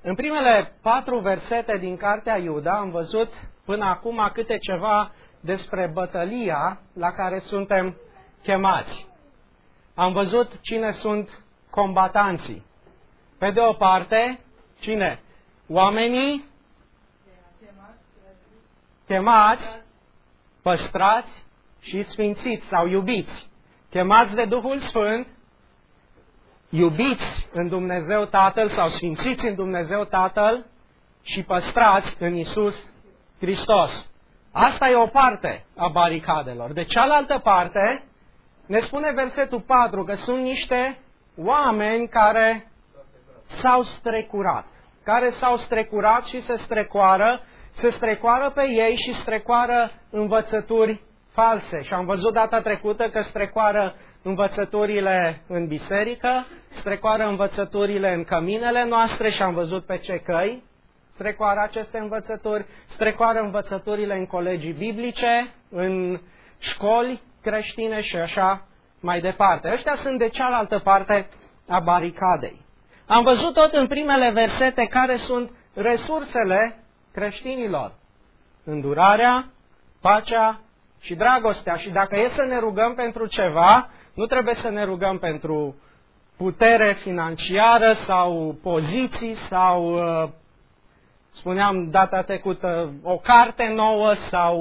În primele 4 versete din cartea Iuda am văzut până acum câte ceva despre bătălia la care suntem chemați. Am văzut cine sunt combatanții. Pe de o parte, cine? Oamenii chemați, păstrați și sfințiți sau iubiți. Chemați de Duhul Sfânt, iubiți în Dumnezeu Tatăl sau sfințiți în Dumnezeu Tatăl și păstrați în Iisus Hristos. Asta e o parte a baricadelor. De cealaltă parte, ne spune versetul 4 că sunt niște oameni care s-au strecurat. Care s-au strecurat și se strecoară pe ei și strecoară învățături false. Și am văzut data trecută că strecoară învățăturile în biserică, strecoară învățăturile în căminele noastre și am văzut pe ce căi strecoară aceste învățături, strecoară învățăturile în colegii biblice, în școli creștine și așa mai departe. Ăștia sunt de cealaltă parte a baricadei. Am văzut tot în primele versete care sunt resursele creștinilor. Îndurarea, pacea și dragostea. Și dacă e să ne rugăm pentru ceva, nu trebuie să ne rugăm pentru putere financiară sau poziții sau, spuneam data trecută, o carte nouă sau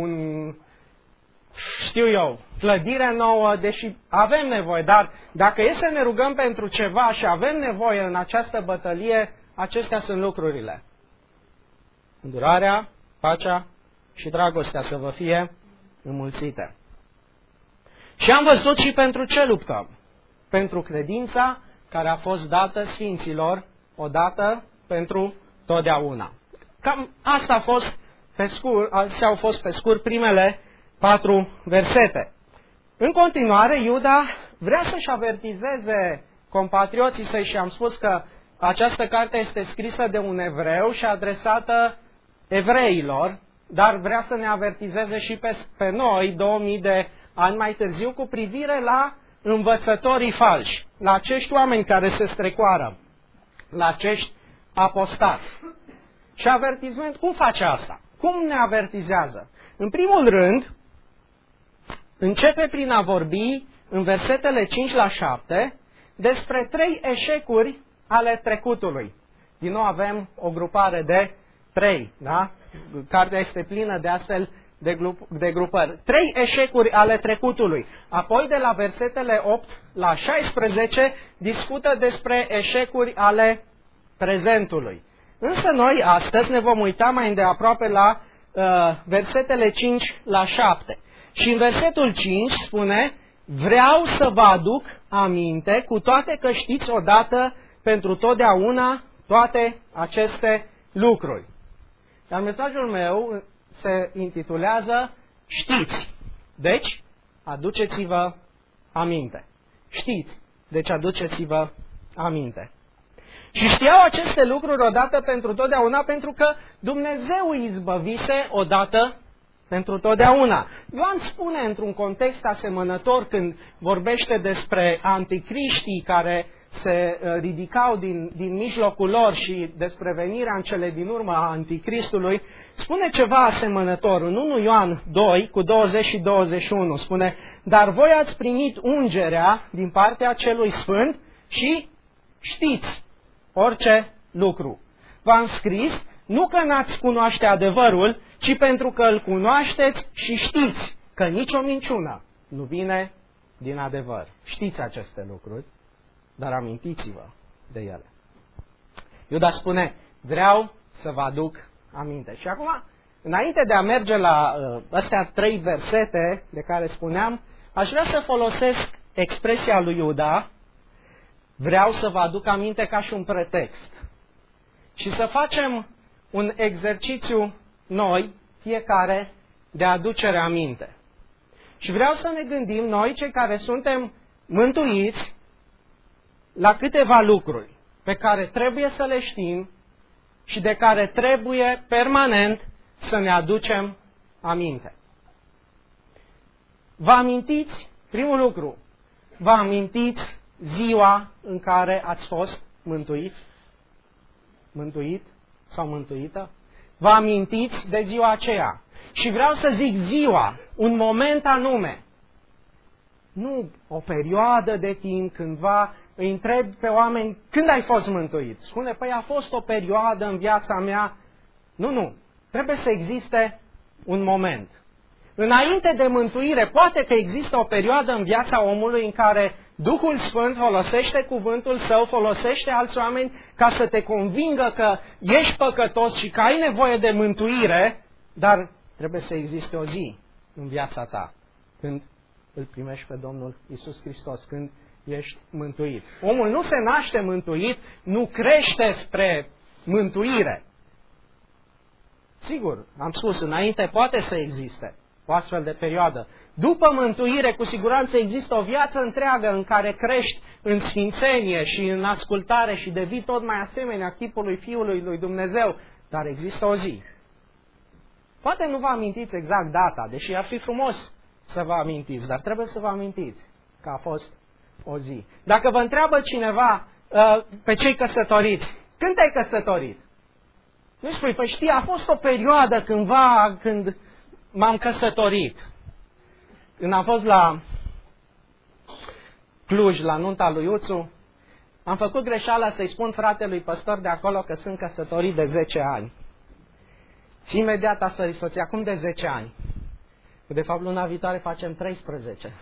clădire nouă, deși avem nevoie. Dar dacă e să ne rugăm pentru ceva și avem nevoie în această bătălie, acestea sunt lucrurile. Îndurarea, pacea și dragostea să vă fie înmulțite. Și am văzut și pentru ce luptăm. Pentru credința care a fost dată sfinților odată pentru totdeauna. Cam asta au fost pe scurt primele 4 versete. În continuare, Iuda vrea să-și avertizeze compatrioții săi și am spus că această carte este scrisă de un evreu și adresată evreilor, dar vrea să ne avertizeze și pe noi, 2000 de ani mai târziu, cu privire la învățătorii falși, la acești oameni care se strecoară, la acești apostați. Și avertizment, cum face asta? Cum ne avertizează? În primul rând, începe prin a vorbi în versetele 5 la 7 despre 3 eșecuri ale trecutului. Din nou avem o grupare de 3, da? Cartea este plină de astfel de grupări. 3 eșecuri ale trecutului. Apoi de la versetele 8 la 16 discută despre eșecuri ale prezentului. Însă noi astăzi ne vom uita mai îndeaproape la versetele 5 la 7. Și în versetul 5 spune: vreau să vă aduc aminte, cu toate că știți odată pentru totdeauna toate aceste lucruri. Iar mesajul meu se intitulează Știți. Deci, aduceți-vă aminte. Știți. Deci, aduceți-vă aminte. Și știau aceste lucruri odată pentru totdeauna, pentru că Dumnezeu îi izbăvise odată pentru totdeauna. Ioan spune într-un context asemănător când vorbește despre anticriștii care se ridicau din mijlocul lor și despre venirea în cele din urmă a anticristului, spune ceva asemănător. În 1 Ioan 2, cu 20 și 21, spune: dar voi ați primit ungerea din partea celui Sfânt și știți orice lucru. V-am scris, nu că n-ați cunoaște adevărul, ci pentru că îl cunoașteți și știți că nicio minciună nu vine din adevăr. Știți aceste lucruri, dar amintiți-vă de ele. Iuda spune: vreau să vă aduc aminte. Și acum, înainte de a merge la astea 3 versete de care spuneam, aș vrea să folosesc expresia lui Iuda: vreau să vă aduc aminte, ca și un pretext. Și să facem un exercițiu noi, fiecare, de aducere aminte. Și vreau să ne gândim noi, cei care suntem mântuiți, la câteva lucruri pe care trebuie să le știm și de care trebuie permanent să ne aducem aminte. Vă amintiți, primul lucru, vă amintiți ziua în care ați fost mântuiți? mântuit sau mântuită? Vă amintiți de ziua aceea? Și vreau să zic ziua, un moment anume. Nu o perioadă de timp cândva îi întreb pe oameni când ai fost mântuit. Spune, păi a fost o perioadă în viața mea. Nu. Trebuie să existe un moment. Înainte de mântuire, poate că există o perioadă în viața omului în care Duhul Sfânt folosește cuvântul Său, folosește alți oameni ca să te convingă că ești păcătos și că ai nevoie de mântuire, dar trebuie să existe o zi în viața ta când îl primești pe Domnul Iisus Hristos, când ești mântuit. Omul nu se naște mântuit, nu crește spre mântuire. Sigur, am spus, înainte poate să existe o astfel de perioadă. După mântuire, cu siguranță există o viață întreagă în care crești în sfințenie și în ascultare și devii tot mai asemenea chipului Fiului lui Dumnezeu, dar există o zi. Poate nu vă amintiți exact data, deși ar fi frumos să vă amintiți, dar trebuie să vă amintiți că a fost o zi. Dacă vă întreabă cineva pe cei căsătoriți, când te-ai căsătorit? Nu spui, păi știi, a fost o perioadă cândva când m-am căsătorit. Când am fost la Cluj, la nunta lui Iuțu, am făcut greșeala să-i spun fratelui păstor de acolo că sunt căsătorit de 10 ani. Și imediat a sărit soția, acum de 10 ani. Că de fapt luna viitoare facem 13.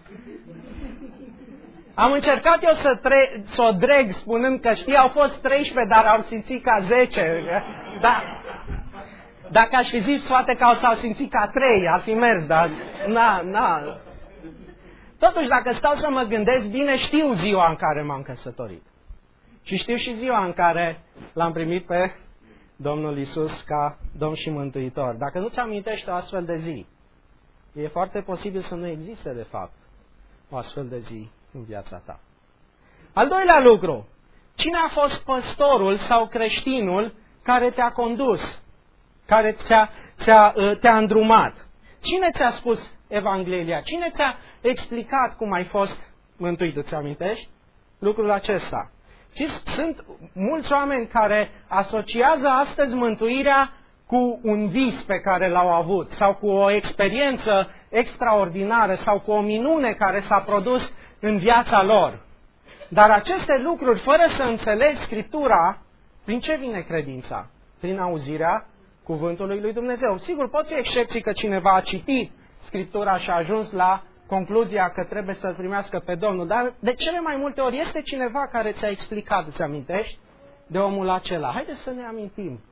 Am încercat eu să o dreg spunând că știi, au fost 13, dar au simțit ca 10. Da. Dacă aș fi zis poate că s-au simțit ca 3, ar fi mers, dar na. Totuși, dacă stau să mă gândesc, bine știu ziua în care m-am căsătorit. Și știu și ziua în care l-am primit pe Domnul Iisus ca Domn și Mântuitor. Dacă nu-ți amintești o astfel de zi, e foarte posibil să nu existe, de fapt, o astfel de zi în viața ta. Al doilea lucru, cine a fost păstorul sau creștinul care te-a condus, care te-a îndrumat? Cine ți-a spus Evanghelia? Cine ți-a explicat cum ai fost mântuit? Îți amintești lucrul acesta? Și sunt mulți oameni care asociază astăzi mântuirea cu un vis pe care l-au avut, sau cu o experiență extraordinară, sau cu o minune care s-a produs în viața lor. Dar aceste lucruri, fără să înțelegi Scriptura, prin ce vine credința? Prin auzirea cuvântului lui Dumnezeu. Sigur, pot fi excepții că cineva a citit Scriptura și a ajuns la concluzia că trebuie să-L primească pe Domnul, dar de cele mai multe ori este cineva care ți-a explicat, îți amintești, de omul acela. Haideți să ne amintim.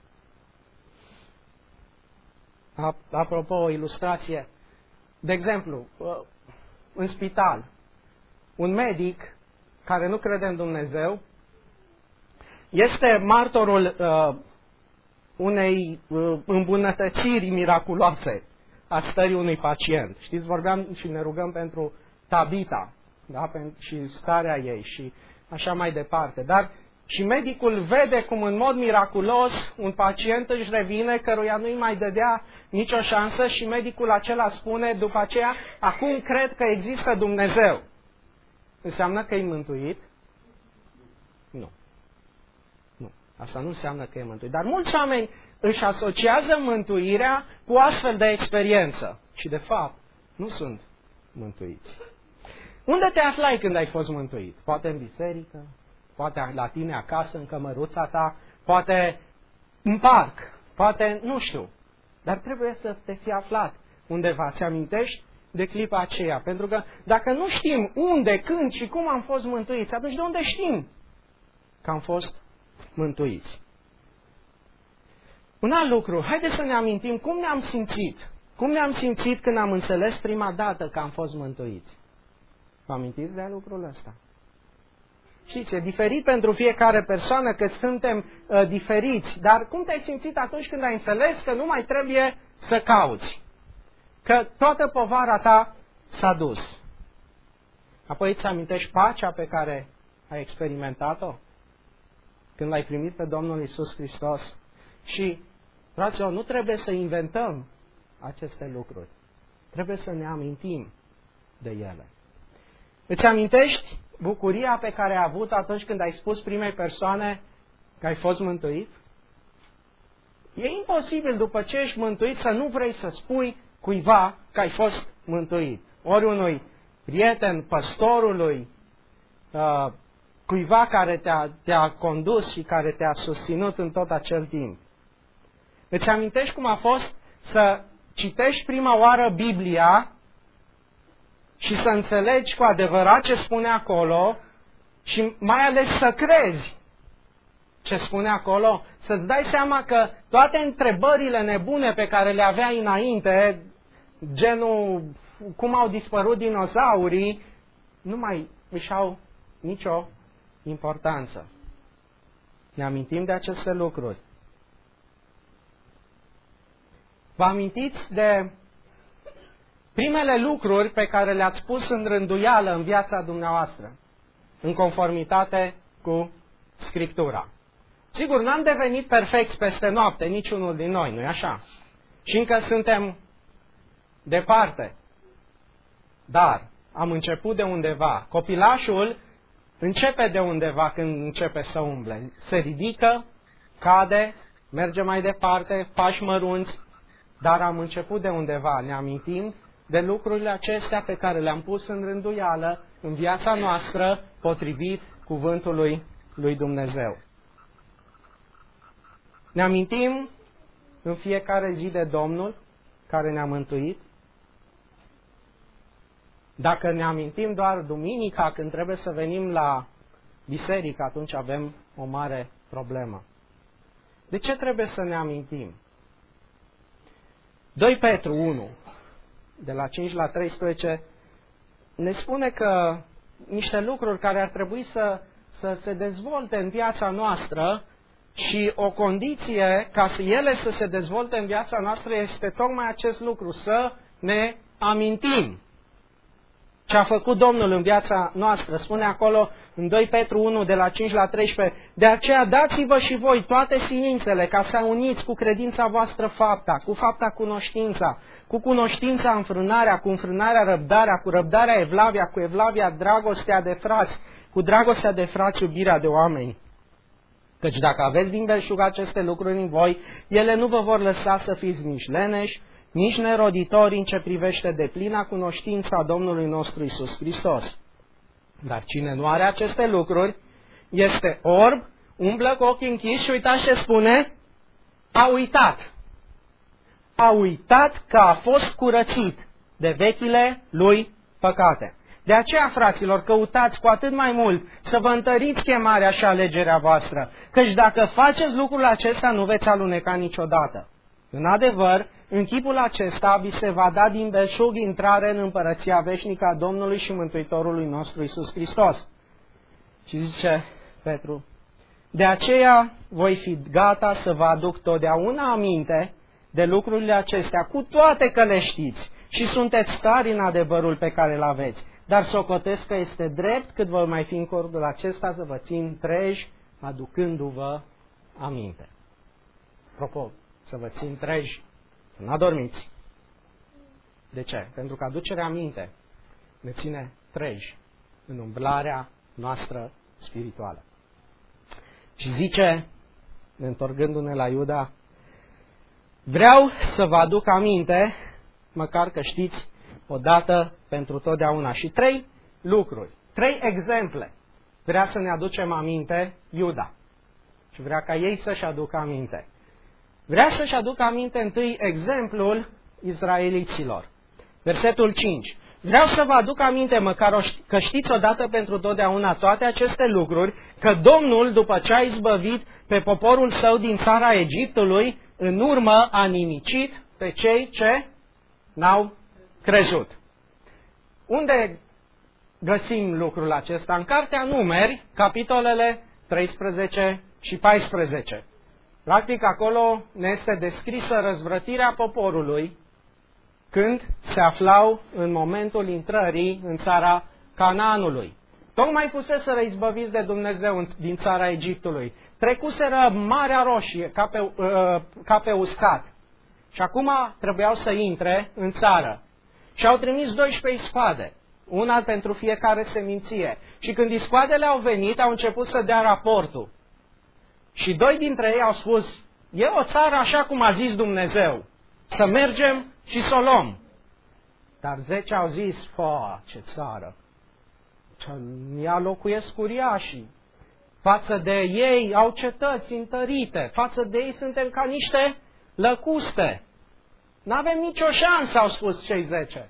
Apropo, o ilustrație. De exemplu, în spital, un medic care nu crede în Dumnezeu este martorul unei îmbunătățiri miraculoase a stării unui pacient. Știți, vorbeam și ne rugăm pentru Tabita, da? Și starea ei și așa mai departe. Dar și medicul vede cum în mod miraculos un pacient își revine, căruia nu-i mai dădea nicio șansă și medicul acela spune după aceea, acum cred că există Dumnezeu. Înseamnă că e mântuit? Nu. Asta nu înseamnă că e mântuit. Dar mulți oameni își asociază mântuirea cu astfel de experiență. Și de fapt, nu sunt mântuiți. Unde te aflai când ai fost mântuit? Poate în biserică, poate la tine acasă, în cămăruța ta, poate în parc, poate nu știu. Dar trebuie să te fi aflat undeva. Ți amintești de clipa aceea? Pentru că dacă nu știm unde, când și cum am fost mântuiți, atunci de unde știm că am fost mântuiți? Un alt lucru, haideți să ne amintim cum ne-am simțit. Cum ne-am simțit când am înțeles prima dată că am fost mântuiți? Vă amintiți de lucrul ăsta? Știți, e diferit pentru fiecare persoană, că suntem diferiți, dar cum te-ai simțit atunci când ai înțeles că nu mai trebuie să cauți? Că toată povara ta s-a dus. Apoi îți amintești pacea pe care ai experimentat-o când l-ai primit pe Domnul Iisus Hristos? Și, fraților, nu trebuie să inventăm aceste lucruri. Trebuie să ne amintim de ele. Îți amintești bucuria pe care ai avut atunci când ai spus primei persoane că ai fost mântuit? E imposibil după ce ești mântuit să nu vrei să spui cuiva că ai fost mântuit. Ori unui prieten, păstorului, cuiva care te-a condus și care te-a susținut în tot acel timp. Îți amintești cum a fost să citești prima oară Biblia și să înțelegi cu adevărat ce spune acolo și mai ales să crezi ce spune acolo, să-ți dai seama că toate întrebările nebune pe care le aveai înainte, genul cum au dispărut dinozaurii, nu mai își au nicio importanță. Ne amintim de aceste lucruri. Vă amintiți de primele lucruri pe care le-ați pus în rânduială în viața dumneavoastră, în conformitate cu Scriptura. Sigur, n-am devenit perfecți peste noapte, niciunul din noi, nu-i așa? Și încă suntem departe. Dar am început de undeva. Copilașul începe de undeva când începe să umble. Se ridică, cade, merge mai departe, pași mărunți, dar am început de undeva. Ne amintim de lucrurile acestea pe care le-am pus în rânduială în viața noastră, potrivit cuvântului lui Dumnezeu. Ne amintim în fiecare zi de Domnul care ne-a mântuit. Dacă ne amintim doar duminica când trebuie să venim la biserică, atunci avem o mare problemă. De ce trebuie să ne amintim? 2 Petru 1, de la 5 la 13, ne spune că niște lucruri care ar trebui să se dezvolte în viața noastră și o condiție ca ele să se dezvolte în viața noastră este tocmai acest lucru, să ne amintim ce a făcut Domnul în viața noastră. Spune acolo în 2 Petru 1, de la 5 la 13, de aceea dați-vă și voi toate silințele ca să uniți cu credința voastră fapta, cu fapta cunoștința, cu cunoștința înfrânarea, cu înfrânarea răbdarea, cu răbdarea evlavia, cu evlavia dragostea de frați, cu dragostea de frați iubirea de oameni. Căci dacă aveți din belșug aceste lucruri în voi, ele nu vă vor lăsa să fiți nici leneși, nici neroditori în ce privește deplina cunoștința Domnului nostru Iisus Hristos. Dar cine nu are aceste lucruri, este orb, umblă cu ochii închiși și uitați ce spune, a uitat. A uitat că a fost curățit de vechile lui păcate. De aceea, fraților, căutați cu atât mai mult să vă întăriți chemarea și alegerea voastră, căci dacă faceți lucrul acesta, nu veți aluneca niciodată. În adevăr, în chipul acesta vi se va da din belșug intrare în împărăția veșnică a Domnului și Mântuitorului nostru Iisus Hristos. Și zice Petru, de aceea voi fi gata să vă aduc totdeauna aminte de lucrurile acestea, cu toate că le știți și sunteți tari în adevărul pe care îl aveți. Dar socotesc că este drept cât vor mai fi în cordul acesta să vă țin treji, aducându-vă aminte. Apropo, să vă țin treji, să nu adormiți. De ce? Pentru că aducerea aminte ne ține treji în umblarea noastră spirituală. Și zice, întorcându-ne la Iuda, vreau să vă aduc aminte, măcar că știți, odată pentru totdeauna. Și 3 lucruri, 3 exemple vrea să ne aducem aminte Iuda. Și vrea ca ei să-și aducă aminte. Vrea să-și aducă aminte întâi exemplul izraeliților. Versetul 5. Vreau să vă aduc aminte, măcar că știți odată pentru totdeauna toate aceste lucruri, că Domnul, după ce a izbăvit pe poporul său din țara Egiptului, în urmă a nimicit pe cei ce n-au crezut. Unde găsim lucrul acesta? În Cartea Numeri, capitolele 13 și 14. Practic, acolo ne este descrisă răzvrătirea poporului când se aflau în momentul intrării în țara Canaanului. Tocmai fuseseră izbăviți de Dumnezeu din țara Egiptului. Trecuseră Marea Roșie ca pe uscat. Și acum trebuiau să intre în țară. Și au trimis 12 ispade, una pentru fiecare seminție. Și când ispadele au venit, au început să dea raportul. Și 2 dintre ei au spus, e o țară așa cum a zis Dumnezeu, să mergem și să o luăm. Dar 10 au zis, ce țară, în ea locuiesc uriașii, față de ei au cetăți întărite, față de ei suntem ca niște lăcuste. N-avem nicio șansă, au spus cei 10.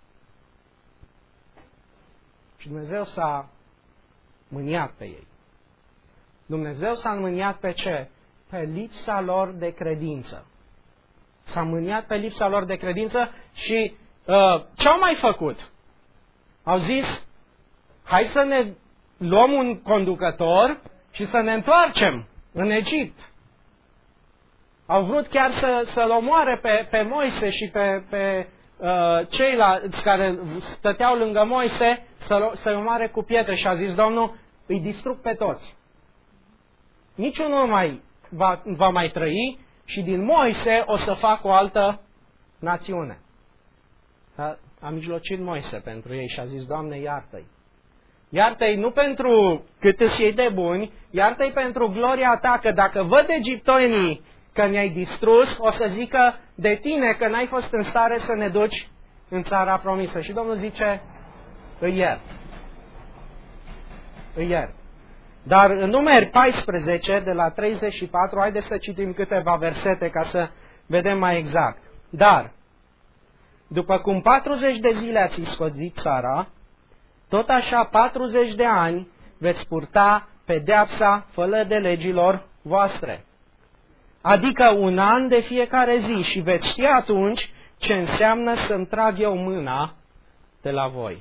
Și Dumnezeu s-a mâniat pe ei. Dumnezeu s-a mâniat pe ce? Pe lipsa lor de credință. S-a mâniat pe lipsa lor de credință și ce au mai făcut? Au zis, hai să ne luăm un conducător și să ne întoarcem în Egipt. Au vrut chiar să-l omoare pe Moise și pe ceilalți care stăteau lângă Moise, să-l omoare cu pietre și a zis Domnul, îi distrug pe toți. Niciunul nu mai va mai trăi și din Moise o să fac o altă națiune. A mijlocit Moise pentru ei și a zis, Doamne, iartă-i. Iartă-i nu pentru cât îți iei de buni, iartă-i pentru gloria ta, că dacă văd egiptenii că ne-ai distrus, o să zică de tine că n-ai fost în stare să ne duci în țara promisă. Și Domnul zice, îi iert. Îi iert. Dar în Numeri 14, de la 34, haideți să citim câteva versete ca să vedem mai exact. Dar, după cum 40 de zile ați iscodit țara, tot așa 40 de ani veți purta pedeapsa fără de legilor voastre. Adică 1 an de fiecare zi și veți ști atunci ce înseamnă să-mi trag eu mâna de la voi.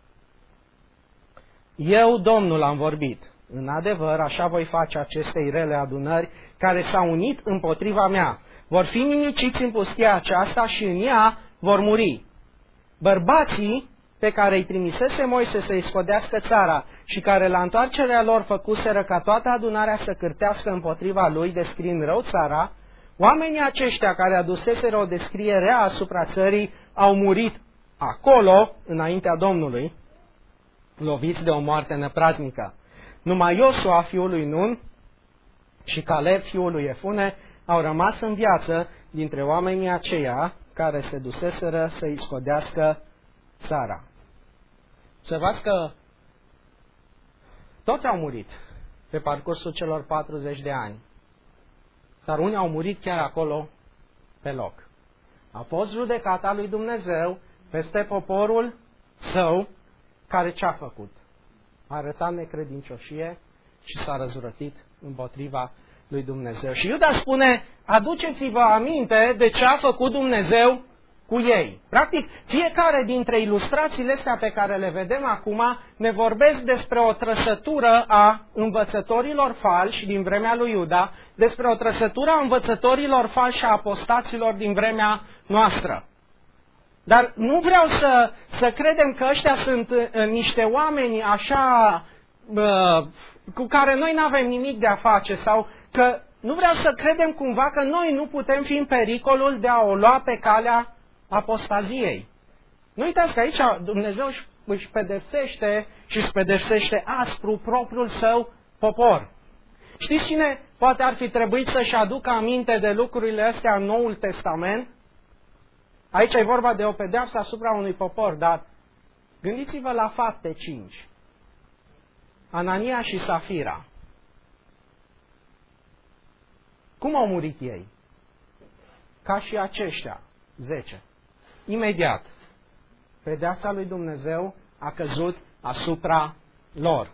Eu, Domnul, am vorbit. În adevăr, așa voi face acestei rele adunări care s-au unit împotriva mea. Vor fi nimiciți în pustia aceasta și în ea vor muri. Bărbații pe care îi trimisese Moise să-i scodească țara și care la întoarcerea lor făcuseră ca toată adunarea să cârtească împotriva lui, descriind rău țara, oamenii aceștia care aduseseră o descriere rea asupra țării au murit acolo, înaintea Domnului, loviți de o moarte nepraznică. Numai Iosua, fiul lui Nun, și Caleb, fiul lui Efune, au rămas în viață dintre oamenii aceia care se duseseră să-i scodească țara. Observați că toți au murit pe parcursul celor 40 de ani, dar unii au murit chiar acolo pe loc. A fost judecata lui Dumnezeu peste poporul său, care ce-a făcut? A arătat necredincioșie și s-a răzvrătit împotriva lui Dumnezeu. Și Iuda spune, aduceți-vă aminte de ce a făcut Dumnezeu cu ei. Practic, fiecare dintre ilustrațiile astea pe care le vedem acum ne vorbesc despre o trăsătură a învățătorilor falși din vremea lui Iuda, despre o trăsătură a învățătorilor falși și a apostaților din vremea noastră. Dar nu vreau să credem că ăștia sunt niște oameni așa cu care noi nu avem nimic de a face sau că nu vreau să credem cumva că noi nu putem fi în pericolul de a o lua pe calea apostaziei. Nu uitați că aici Dumnezeu își pedepsește și își pedepsește aspru propriul său popor. Știți cine poate ar fi trebuit să-și aducă aminte de lucrurile astea în Noul Testament? Aici e vorba de o pedeapsă asupra unui popor, dar gândiți-vă la Fapte 5. Anania și Safira. Cum au murit ei? Ca și aceștia, 10. Imediat, pedeapsa lui Dumnezeu a căzut asupra lor.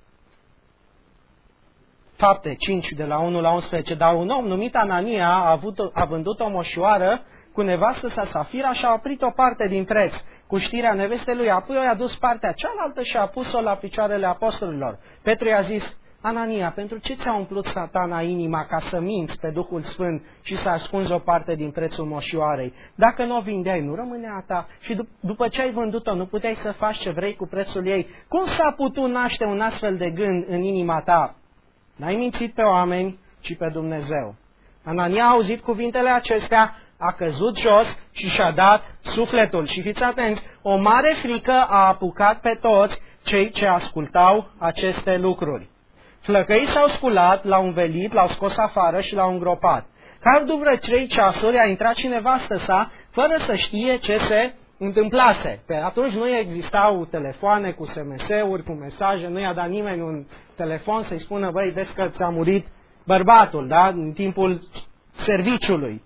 Fapte 5, de la 1 la 11. Dar un om numit Anania a vândut o moșoară cu nevastă sa Safira și a oprit o parte din preț cu știrea nevestei lui. Apoi i-a dus partea cealaltă și a pus-o la picioarele apostolilor. Petru i-a zis, Anania, pentru ce ți-a umplut Satana inima ca să minți pe Duhul Sfânt și să ascunzi o parte din prețul moșioarei? Dacă nu o vindeai, nu rămânea a ta și după ce ai vândut-o, nu puteai să faci ce vrei cu prețul ei? Cum s-a putut naște un astfel de gând în inima ta? N-ai mințit pe oameni, ci pe Dumnezeu. Anania a auzit cuvintele acestea, a căzut jos și și-a dat sufletul. Și fiți atenți, o mare frică a apucat pe toți cei ce ascultau aceste lucruri. Flăcăii s-au sculat, l-au învelit, l-au scos afară și l-au îngropat. Ca după 3 ceasuri a intrat și nevastă sa, fără să știe ce se întâmplase. Pe atunci nu existau telefoane cu SMS-uri, cu mesaje, nu i-a dat nimeni un telefon să-i spună, băi, vezi că ți-a murit bărbatul, da? În timpul serviciului.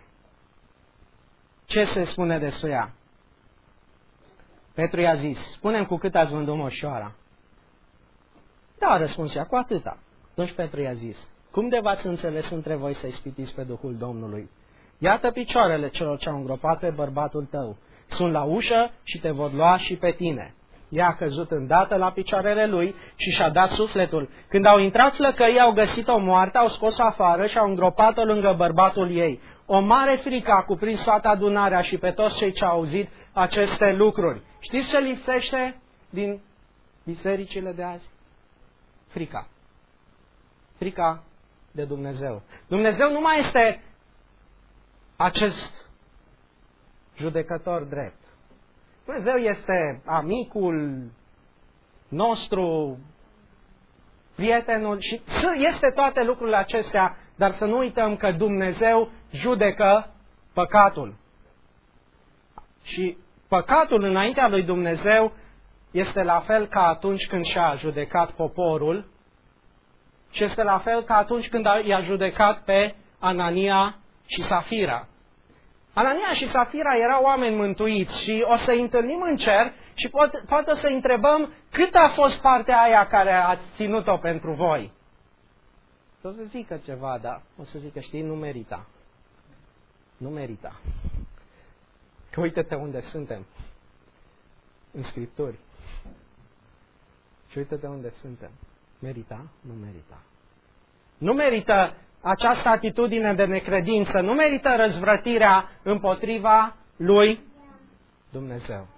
Ce se spune despre ea? Petru i-a zis, spune-mi cu cât ați vândut moșoara. Da, a răspuns ea, cu atâta. Atunci Petru i-a zis, cum de v-ați înțeles între voi să ispitiți pe Duhul Domnului? Iată picioarele celor ce au îngropat pe bărbatul tău. Sunt la ușă și te vor lua și pe tine. Ea a căzut îndată la picioarele lui și și-a dat sufletul. Când au intrat flăcăii, au găsit-o moartă, au scos-o afară și au îngropat-o lângă bărbatul ei. O mare frică a cuprins toată adunarea și pe toți cei ce au auzit aceste lucruri. Știți ce lipsește din bisericile de azi? Frica. Frica de Dumnezeu. Dumnezeu nu mai este acest judecător drept. Dumnezeu este amicul nostru, prietenul și este toate lucrurile acestea, dar să nu uităm că Dumnezeu judecă păcatul. Și păcatul înaintea lui Dumnezeu este la fel ca atunci când și-a judecat poporul și este la fel ca atunci când i-a judecat pe Anania și Safira. Anania și Safira erau oameni mântuiți și o să-i întâlnim în cer și poate o să întrebăm cât a fost partea aia care ați ținut-o pentru voi. O să zică ceva, dar o să zică, știi, nu merita. Nu merita. Că uite-te unde suntem. În Scripturi. Și uite-te unde suntem. Merita? Nu merita. Nu merită această atitudine de necredință, nu merită răzvrătirea împotriva lui Dumnezeu.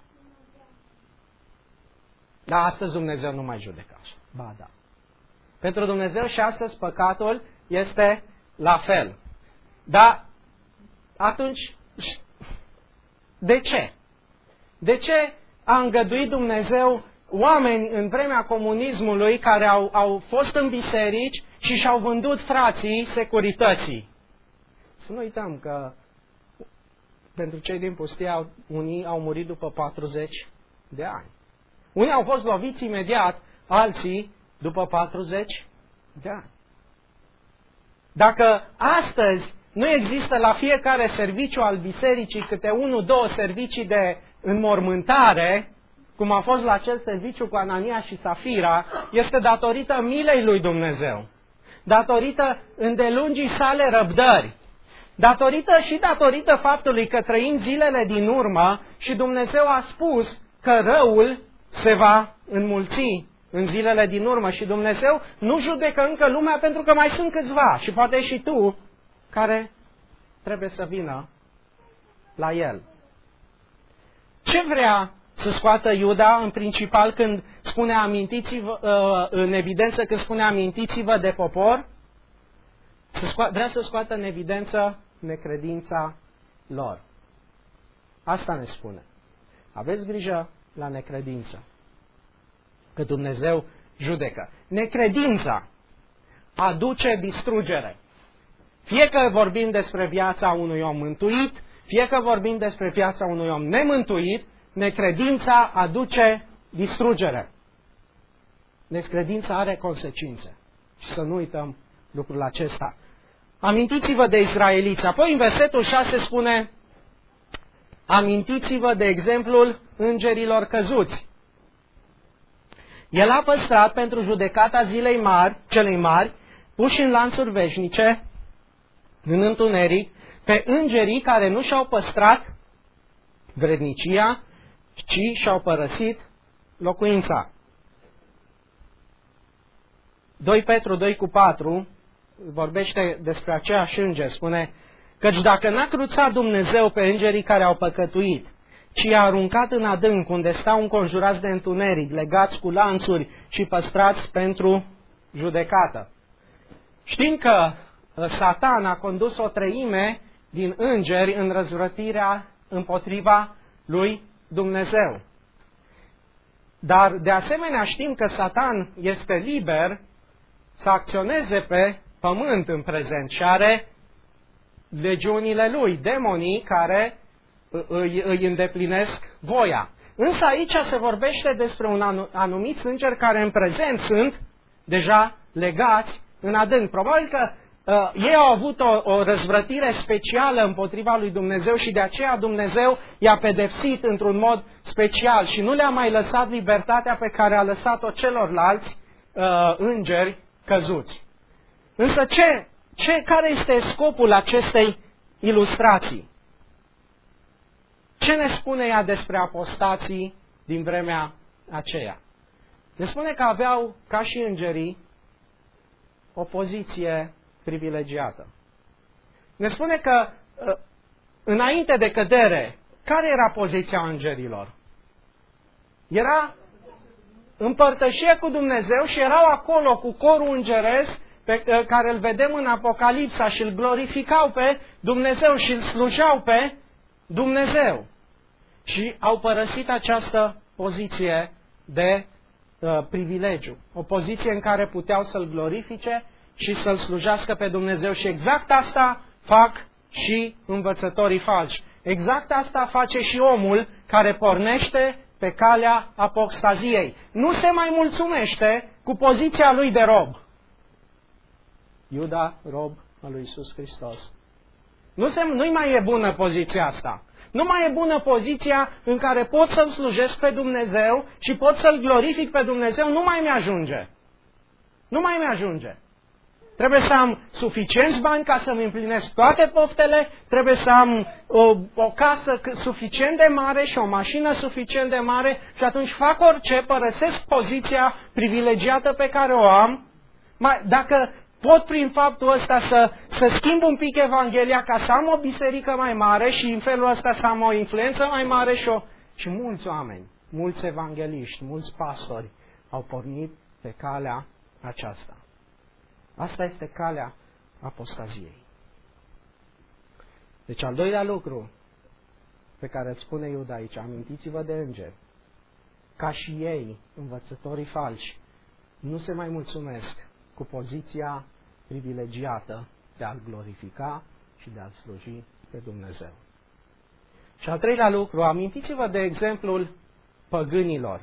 Dar astăzi Dumnezeu nu mai judecă așa. Ba da. Pentru Dumnezeu și astăzi păcatul este la fel. Dar atunci, de ce? De ce a îngăduit Dumnezeu oameni în vremea comunismului care au fost în biserici și și-au vândut frații securității? Să nu uităm că pentru cei din pustie unii au murit după 40 de ani. Unii au fost loviți imediat, alții după 40 de ani. Dacă astăzi nu există la fiecare serviciu al bisericii câte 1-2 servicii de înmormântare, cum a fost la acel serviciu cu Anania și Safira, este datorită milei lui Dumnezeu, datorită îndelungii sale răbdări, datorită faptului că trăim zilele din urmă și Dumnezeu a spus că răul se va înmulți în zilele din urmă și Dumnezeu nu judecă încă lumea pentru că mai sunt câțiva și poate și tu care trebuie să vină la El. Ce vrea să scoată Iuda în principal când spune amintiți-vă, în evidență când spune amintiți-vă de popor? Vrea să scoată în evidență necredința lor. Asta ne spune. Aveți grijă la necredință, că Dumnezeu judecă. Necredința aduce distrugere. Fie că vorbim despre viața unui om mântuit, fie că vorbim despre viața unui om nemântuit, necredința aduce distrugere. Necredința are consecințe. Și să nu uităm lucrul acesta. Amintiți-vă de israeliți. Apoi în versetul 6 spune, amintiți-vă de exemplul îngerilor căzuți. El a păstrat pentru judecata zilei mari, celei mari, puși în lanțuri veșnice, în întuneric, pe îngerii care nu și-au păstrat vrednicia, ci și-au părăsit locuința. 2 Petru 2:4 vorbește despre aceeași înger, spune, căci dacă n-a cruțat Dumnezeu pe îngerii care au păcătuit, ci i-a aruncat în adânc unde stau înconjurați de întuneric, legați cu lanțuri și păstrați pentru judecată. Știm că Satan a condus o treime din îngeri în răzvrătirea împotriva lui Dumnezeu. Dar de asemenea știm că Satan este liber să acționeze pe pământ în prezent și are legiunile lui, demonii care îi îndeplinesc voia. Însă aici se vorbește despre un anumit îngeri care în prezent sunt deja legați în adânc. Probabil că ei au avut o răzvrătire specială împotriva lui Dumnezeu și de aceea Dumnezeu i-a pedepsit într-un mod special și nu le-a mai lăsat libertatea pe care a lăsat-o celorlalți îngeri căzuți. Însă care este scopul acestei ilustrații? Ce ne spune ea despre apostații din vremea aceea? Ne spune că aveau, ca și îngerii, o poziție privilegiată. Ne spune că, înainte de cădere, care era poziția îngerilor? Era împărtășie cu Dumnezeu și erau acolo cu corul îngeresc pe care îl vedem în Apocalipsa și îl glorificau pe Dumnezeu și îl slujeau pe Dumnezeu. Și au părăsit această poziție de privilegiu. O poziție în care puteau să-L glorifice și să-L slujească pe Dumnezeu. Și exact asta fac și învățătorii falși. Exact asta face și omul care pornește pe calea apostaziei. Nu se mai mulțumește cu poziția lui de rob. Iuda, rob al lui Iisus Hristos. Nu-i mai e bună poziția asta. Nu mai e bună poziția în care pot să-L slujesc pe Dumnezeu și pot să-L glorific pe Dumnezeu. Nu mai mi-ajunge. Nu mai mi-ajunge. Trebuie să am suficienți bani ca să-mi împlinesc toate poftele, trebuie să am o casă suficient de mare și o mașină suficient de mare și atunci fac orice, părăsesc poziția privilegiată pe care o am. Dacă pot prin faptul ăsta să schimb un pic Evanghelia ca să am o biserică mai mare și în felul ăsta să am o influență mai mare și mulți oameni, mulți evangeliști, mulți pastori au pornit pe calea aceasta. Asta este calea apostaziei. Deci al doilea lucru pe care îl spune Iuda aici, amintiți-vă de îngeri, ca și ei, învățătorii falși, nu se mai mulțumesc cu poziția privilegiată de a-L glorifica și de a-L sluji pe Dumnezeu. Și al treilea lucru, amintiți-vă de exemplul păgânilor.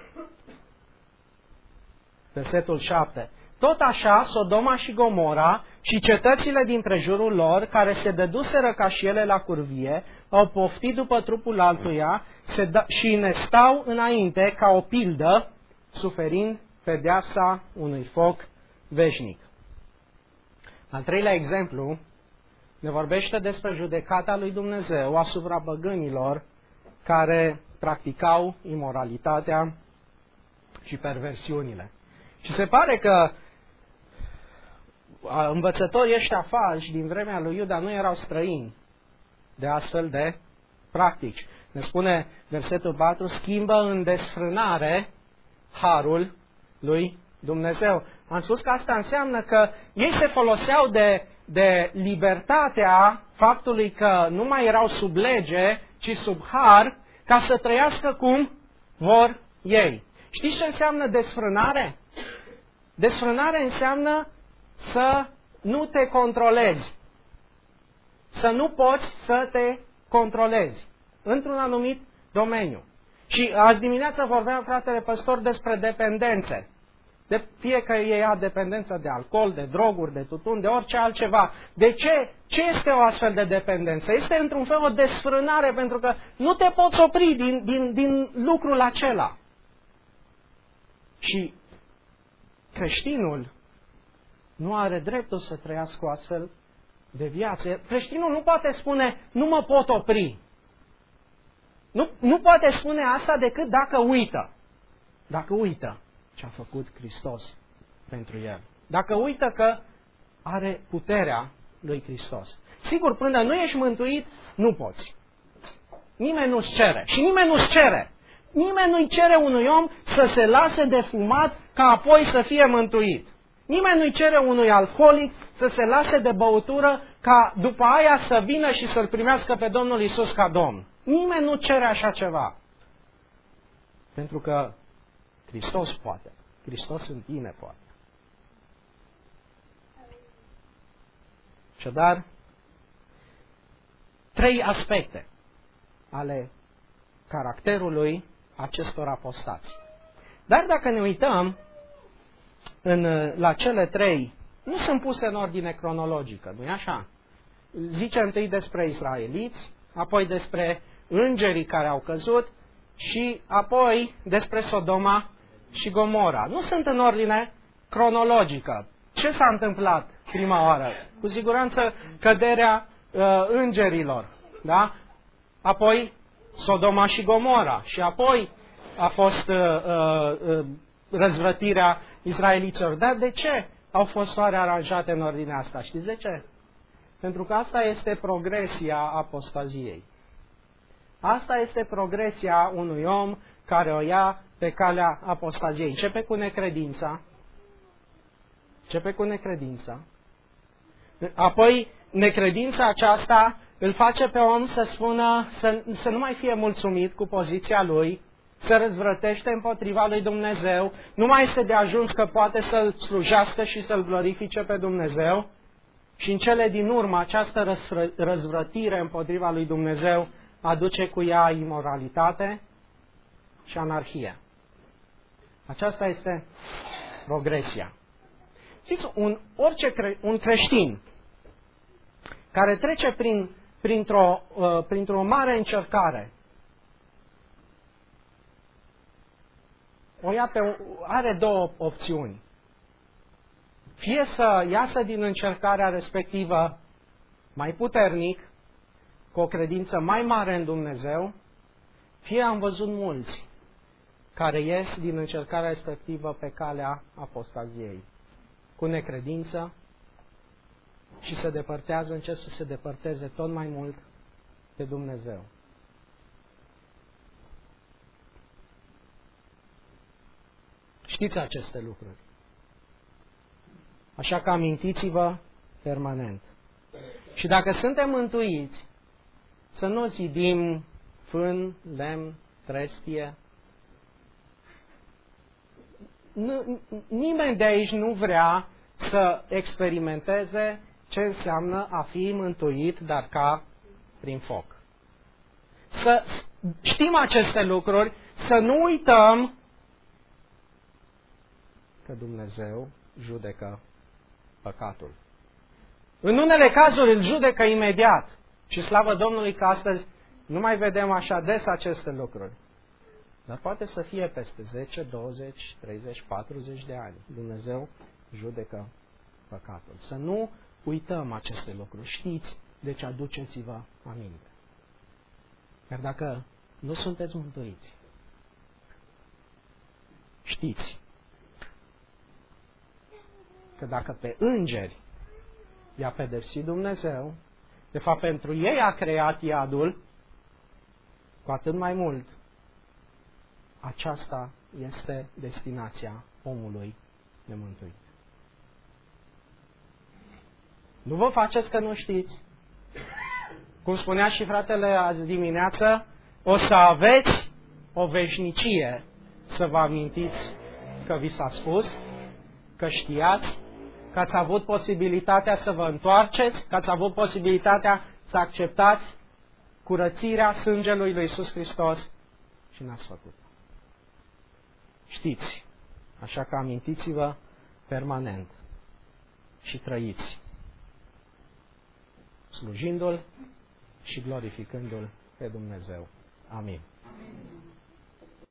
Versetul 7. Tot așa, Sodoma și Gomora și cetățile din prejurul lor, care se dăduseră ca și ele la curvie, au poftit după trupul altuia și ne stau înainte ca o pildă, suferind pedeapsa unui foc veșnic. Al treilea exemplu ne vorbește despre judecata lui Dumnezeu asupra păgânilor care practicau imoralitatea și perversiunile. Și se pare că învățătorii ăștia falși din vremea lui Iuda nu erau străini de astfel de practici. Ne spune versetul 4, schimbă în desfrânare harul lui Dumnezeu. Am spus că asta înseamnă că ei se foloseau de libertatea faptului că nu mai erau sub lege, ci sub har, ca să trăiască cum vor ei. Știți ce înseamnă desfrânare? Desfrânare înseamnă să nu te controlezi. Să nu poți să te controlezi într-un anumit domeniu. Și azi dimineață vorbea fratele păstor despre dependențe. Fie că ei ia dependență de alcool, de droguri, de tutun, de orice altceva. De ce? Ce este o astfel de dependență? Este într-un fel o desfrânare, pentru că nu te poți opri din lucrul acela. Și creștinul nu are dreptul să trăiască o astfel de viață. Creștinul nu poate spune, nu mă pot opri. Nu poate spune asta decât dacă uită. Dacă uită ce a făcut Hristos pentru el. Dacă uită că are puterea lui Hristos. Sigur, până nu ești mântuit, nu poți. Nimeni nu-ți cere. Și nimeni nu-ți cere. Nimeni nu-i cere unui om să se lase de fumat ca apoi să fie mântuit. Nimeni nu-i cere unui alcoolic să se lase de băutură ca după aia să vină și să-L primească pe Domnul Iisus ca Domn. Nimeni nu cere așa ceva. Pentru că Hristos poate. Hristos în tine poate. Așadar, 3 aspecte ale caracterului acestor apostați. Dar dacă ne uităm la cele 3, nu sunt puse în ordine cronologică, nu-i așa? Zice întâi despre israeliți, apoi despre îngerii care au căzut și apoi despre Sodoma și Gomora. Nu sunt în ordine cronologică. Ce s-a întâmplat prima oară? Cu siguranță căderea îngerilor, da? Apoi Sodoma și Gomora și apoi a fost răzvrătirea israeliților. Dar de ce au fost oare aranjate în ordinea asta? Știți de ce? Pentru că asta este progresia apostaziei. Asta este progresia unui om care o ia pe calea apostaziei. Începe cu necredința. Apoi, necredința aceasta îl face pe om să spună, să nu mai fie mulțumit cu poziția lui, să răzvrătește împotriva lui Dumnezeu, nu mai este de ajuns că poate să-L slujească și să-L glorifice pe Dumnezeu, și în cele din urmă această răzvrătire împotriva lui Dumnezeu aduce cu ea imoralitate și anarhie. Aceasta este progresia. Știți, un creștin care trece printr-o mare încercare, are 2 opțiuni. Fie să iasă din încercarea respectivă mai puternic, cu o credință mai mare în Dumnezeu, fie am văzut mulți care ies din încercarea respectivă pe calea apostaziei, cu necredință și se depărtează, încep să se depărteze tot mai mult de Dumnezeu. Știți aceste lucruri. Așa că amintiți-vă permanent. Și dacă suntem mântuiți, să nu zidim fân, lemn, trestie. Nimeni de aici nu vrea să experimenteze ce înseamnă a fi mântuit, dar ca prin foc. Să știm aceste lucruri, să nu uităm că Dumnezeu judecă păcatul. În unele cazuri îl judecă imediat. Și slavă Domnului că astăzi nu mai vedem așa des aceste lucruri. Dar poate să fie peste 10, 20, 30, 40 de ani. Dumnezeu judecă păcatul. Să nu uităm aceste lucruri. Știți, deci aduceți-vă aminte. Iar dacă nu sunteți mântuiți, știți că dacă pe îngeri i-a pedepsit Dumnezeu, de fapt pentru ei a creat iadul, cu atât mai mult, aceasta este destinația omului nemântuit. Nu vă faceți că nu știți. Cum spunea și fratele azi dimineață, o să aveți o veșnicie să vă amintiți că vi s-a spus, că știați, că ați avut posibilitatea să vă întoarceți, că ați avut posibilitatea să acceptați curățirea sângelui lui Iisus Hristos și n-ați făcut. Știți, așa că amintiți-vă permanent și trăiți, slujindu-L și glorificându-L pe Dumnezeu. Amin.